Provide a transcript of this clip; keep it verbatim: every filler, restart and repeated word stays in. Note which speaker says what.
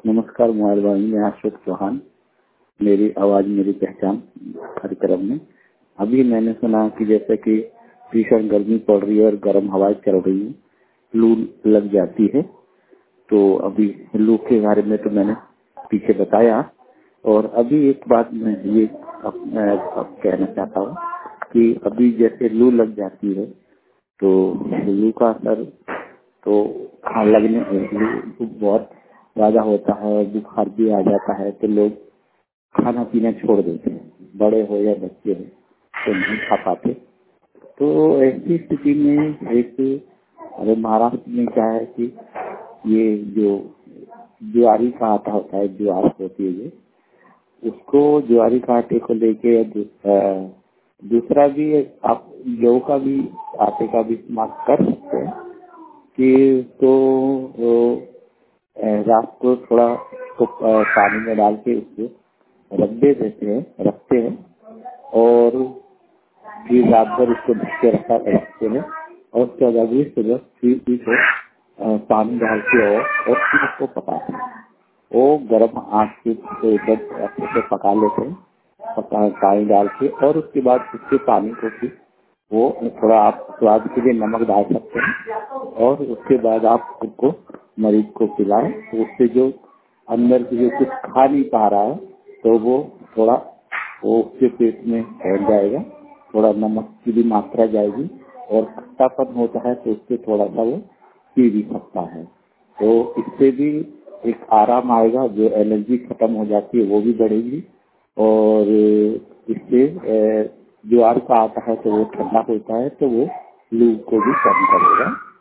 Speaker 1: नमस्कार मोबाइल वाणी में अशोक चौहान। मेरी आवाज मेरी पहचान कार्यक्रम में अभी मैंने सुना कि जैसे कि भीषण गर्मी पड़ रही है और गर्म हवाएं चल रही है, लू लग जाती है। तो अभी लू के बारे में तो मैंने पीछे बताया। और अभी एक बात मैं ये अब, मैं अब कहना चाहता हूँ कि अभी जैसे लू लग जाती है तो लू का असर तो हाँ लगने लू बहुत ज्यादा होता है, बुखार भी आ जाता है तो लोग खाना पीना छोड़ देते हैं, बड़े हो या बच्चे हो तो नहीं खा पाते। तो ऐसी स्थिति में एक अरे महाराष्ट्र में क्या है कि ये जो ज्वारी का आटा होता है, ज्वार होती है, ये उसको ज्वारी का आटे को लेके दूसरा भी आप गेहूं का भी आटे का भी इस्तेमाल कर सकते हैं कि तो रात को थोड़ा तो पानी में डाल के उसको रख दे देते हैं रखते हैं और फिर रात भर उसको ढक के रखा रखते हैं और चौदह बीस सुबह फिर उसको पानी डाल के और, और फिर उसको पकाते हैं। वो गर्म आंच के ऊपर अच्छे से पका लेते हैं, पका पानी डाल के और उसके बाद उसके पानी को फिर वो थोड़ा आप स्वाद के लिए नमक डाल सकते हैं और उसके बाद आप उसको मरीज को पिलाएं तो उससे जो अंदर की जो कुछ खा नहीं पा रहा है तो वो थोड़ा वो उसके पेट में फैल जाएगा, थोड़ा नमक की भी मात्रा जाएगी और खट्टापन होता है तो उससे थोड़ा सा वो पी भी सकता है। तो इससे भी एक आराम आएगा, जो एनर्जी खत्म हो जाती है वो भी बढ़ेगी और इससे ज्वार का आटा है तो वो ठंडा होता है तो वो लू को भी कम करेगा।